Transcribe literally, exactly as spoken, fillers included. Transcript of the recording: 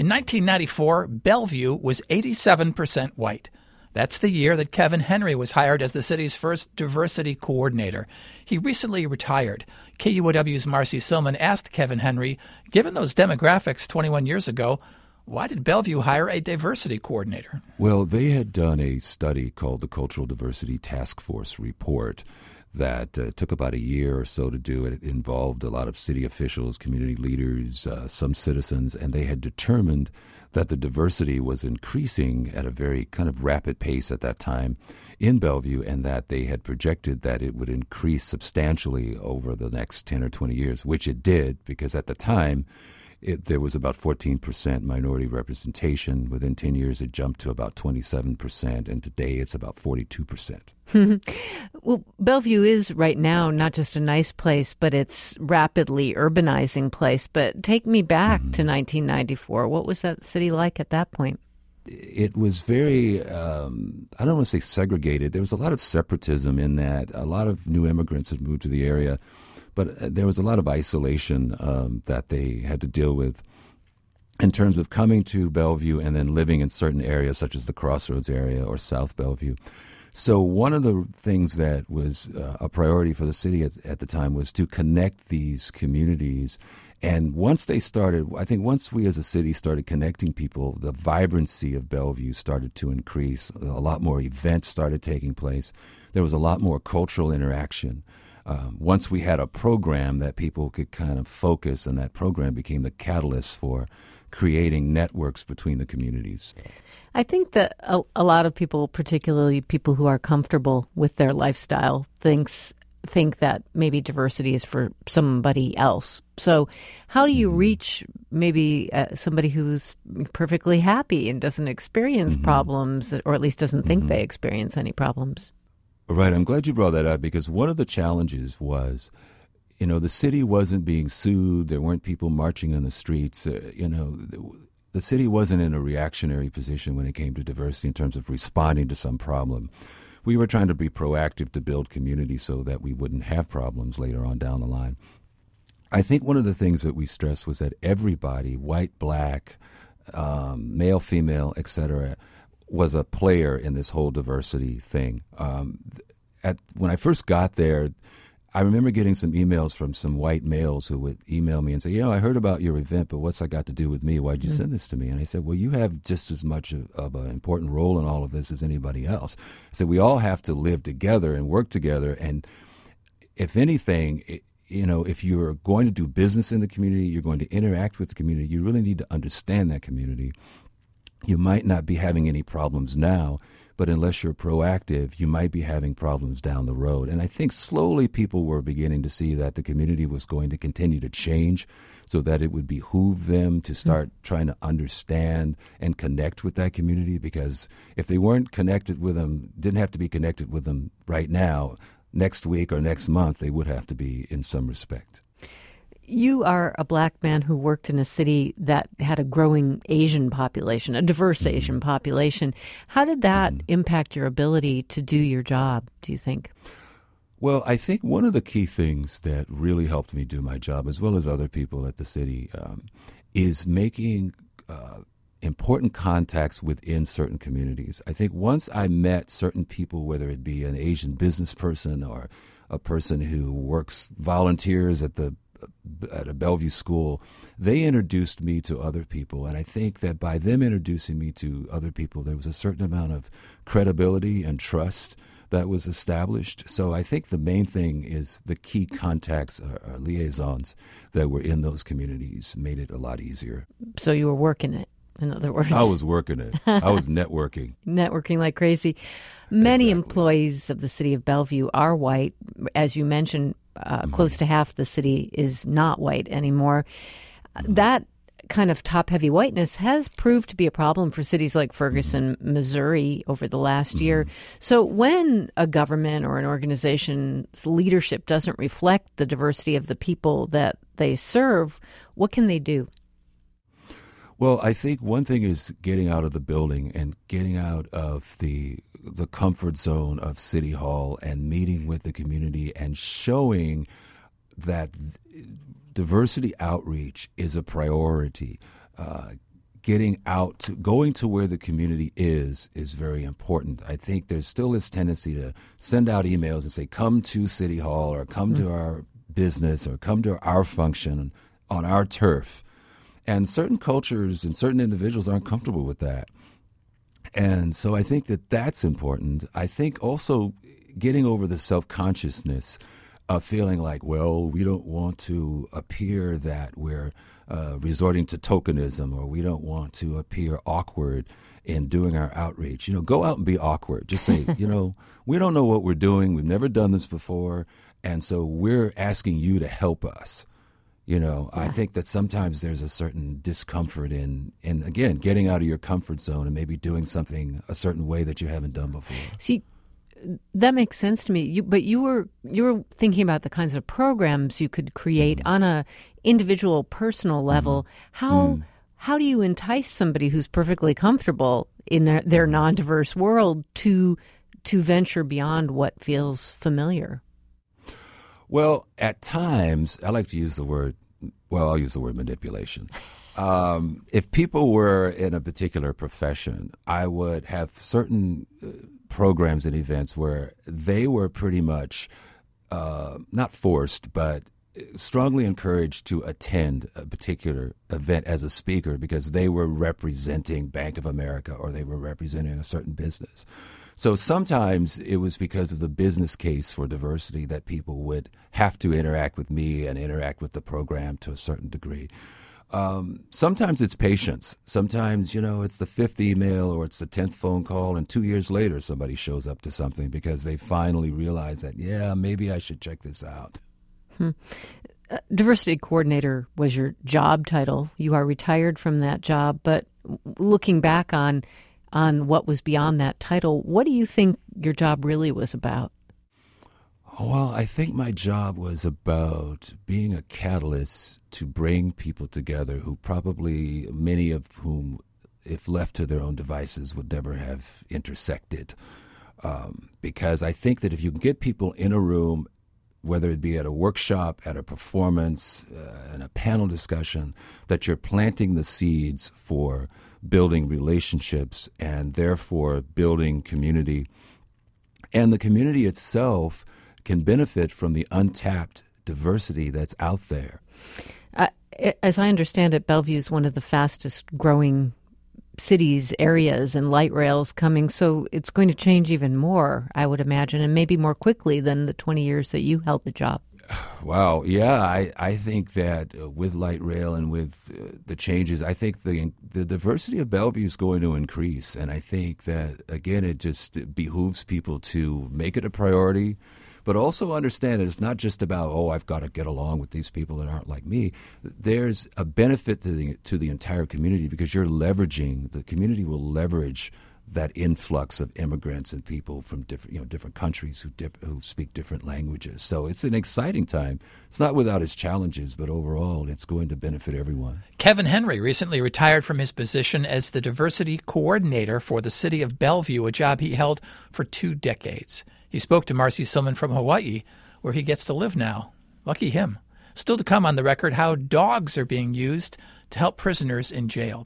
nineteen ninety-four, Bellevue was eighty-seven percent white. That's the year that Kevin Henry was hired as the city's first diversity coordinator. He recently retired. K U O W's Marcy Silman asked Kevin Henry, given those demographics twenty-one years ago, why did Bellevue hire a diversity coordinator? Well, they had done a study called the Cultural Diversity Task Force Report that uh, took about a year or so to do. It involved a lot of city officials, community leaders, uh, some citizens, and they had determined that the diversity was increasing at a very kind of rapid pace at that time in Bellevue, and that they had projected that it would increase substantially over the next ten or twenty years, which it did, because at the time It, there was about fourteen percent minority representation. Within ten years, it jumped to about twenty-seven percent, and today it's about forty-two percent. Well, Bellevue is right now not just a nice place, but it's rapidly urbanizing place. But take me back mm-hmm. to nineteen ninety-four. What was that city like at that point? It was very, um, I don't want to say segregated. There was a lot of separatism in that. A lot of new immigrants had moved to the area. But there was a lot of isolation um, that they had to deal with in terms of coming to Bellevue and then living in certain areas, such as the Crossroads area or South Bellevue. So one of the things that was uh, a priority for the city at, at the time was to connect these communities. And once they started, I think once we as a city started connecting people, the vibrancy of Bellevue started to increase. A lot more events started taking place. There was a lot more cultural interaction. Um, once we had a program that people could kind of focus, and that program became the catalyst for creating networks between the communities. I think that a, a lot of people, particularly people who are comfortable with their lifestyle, thinks think that maybe diversity is for somebody else. So how do you reach maybe uh, somebody who's perfectly happy and doesn't experience mm-hmm. problems, or at least doesn't think mm-hmm. they experience any problems? Right. I'm glad you brought that up, because one of the challenges was, you know, the city wasn't being sued. There weren't people marching in the streets. Uh, you know, the, the city wasn't in a reactionary position when it came to diversity in terms of responding to some problem. We were trying to be proactive to build community so that we wouldn't have problems later on down the line. I think one of the things that we stressed was that everybody, white, black, um, male, female, et cetera, was a player in this whole diversity thing. Um, at when I first got there, I remember getting some emails from some white males who would email me and say, you know, I heard about your event, but what's that got to do with me? Why'd you mm-hmm. send this to me? And I said, well, you have just as much of, of an important role in all of this as anybody else. I said, we all have to live together and work together. And if anything, it, you know, if you're going to do business in the community, you're going to interact with the community, you really need to understand that community. You might not be having any problems now, but unless you're proactive, you might be having problems down the road. And I think slowly people were beginning to see that the community was going to continue to change, so that it would behoove them to start mm-hmm. trying to understand and connect with that community, because if they weren't connected with them, didn't have to be connected with them right now, next week or next month, they would have to be in some respect. You are a black man who worked in a city that had a growing Asian population, a diverse mm-hmm. Asian population. How did that mm-hmm. impact your ability to do your job, do you think? Well, I think one of the key things that really helped me do my job, as well as other people at the city, um, is making uh, important contacts within certain communities. I think once I met certain people, whether it be an Asian business person or a person who works, volunteers at the at a Bellevue school, they introduced me to other people. And I think that by them introducing me to other people, there was a certain amount of credibility and trust that was established. So I think the main thing is the key contacts or, or liaisons that were in those communities made it a lot easier. So you were working it, in other words. I was working it. I was networking. Networking like crazy. Many exactly. employees of the city of Bellevue are white. As you mentioned, Uh, mm-hmm. close to half the city is not white anymore. Mm-hmm. That kind of top-heavy whiteness has proved to be a problem for cities like Ferguson, mm-hmm. Missouri over the last mm-hmm. year. So when a government or an organization's leadership doesn't reflect the diversity of the people that they serve, what can they do? Well, I think one thing is getting out of the building and getting out of the the comfort zone of City Hall and meeting with the community and showing that diversity outreach is a priority. Uh, getting out, to, going to where the community is, is very important. I think there's still this tendency to send out emails and say, come to City Hall or come mm-hmm. to our business or come to our function on our turf. And certain cultures and certain individuals aren't comfortable with that. And so I think that that's important. I think also getting over the self-consciousness of feeling like, well, we don't want to appear that we're uh, resorting to tokenism, or we don't want to appear awkward in doing our outreach. You know, go out and be awkward. Just say, you know, we don't know what we're doing. We've never done this before. And so we're asking you to help us. You know, yeah. I think that sometimes there's a certain discomfort in, in, again, getting out of your comfort zone and maybe doing something a certain way that you haven't done before. See, that makes sense to me. You, but you were you were thinking about the kinds of programs you could create mm-hmm. on a individual, personal level. Mm-hmm. How mm. how do you entice somebody who's perfectly comfortable in their, their non-diverse world to to venture beyond what feels familiar? Well, at times, I like to use the word, well, I'll use the word manipulation. Um, if people were in a particular profession, I would have certain uh, programs and events where they were pretty much uh, not forced, but strongly encouraged to attend a particular event as a speaker because they were representing Bank of America or they were representing a certain business. So sometimes it was because of the business case for diversity that people would have to interact with me and interact with the program to a certain degree. Um, sometimes it's patience. Sometimes, you know, it's the fifth email or it's the tenth phone call, and two years later somebody shows up to something because they finally realize that, yeah, maybe I should check this out. Hmm. Uh, diversity coordinator was your job title. You are retired from that job, but looking back on on what was beyond that title, what do you think your job really was about? Well, I think my job was about being a catalyst to bring people together who probably, many of whom, if left to their own devices, would never have intersected. Um, because I think that if you can get people in a room, whether it be at a workshop, at a performance, uh, in a panel discussion, that you're planting the seeds for building relationships and therefore building community. And the community itself can benefit from the untapped diversity that's out there. Uh, as I understand it, Bellevue is one of the fastest growing cities, areas, and light rails coming, so it's going to change even more, I would imagine, and maybe more quickly than the twenty years that you held the job. Wow. Yeah, I, I think that uh, with light rail and with uh, the changes, I think the the diversity of Bellevue is going to increase. And I think that, again, it just behooves people to make it a priority, but also understand that it's not just about, oh, I've got to get along with these people that aren't like me. There's a benefit to the, to the entire community because you're leveraging, the community will leverage that influx of immigrants and people from different, you know, different countries who diff- who speak different languages. So it's an exciting time. It's not without its challenges, but overall, it's going to benefit everyone. Kevin Henry recently retired from his position as the diversity coordinator for the city of Bellevue, a job he held for two decades. He spoke to Marcy Silman from Hawaii, where he gets to live now. Lucky him. Still to come on the record, how dogs are being used to help prisoners in jail.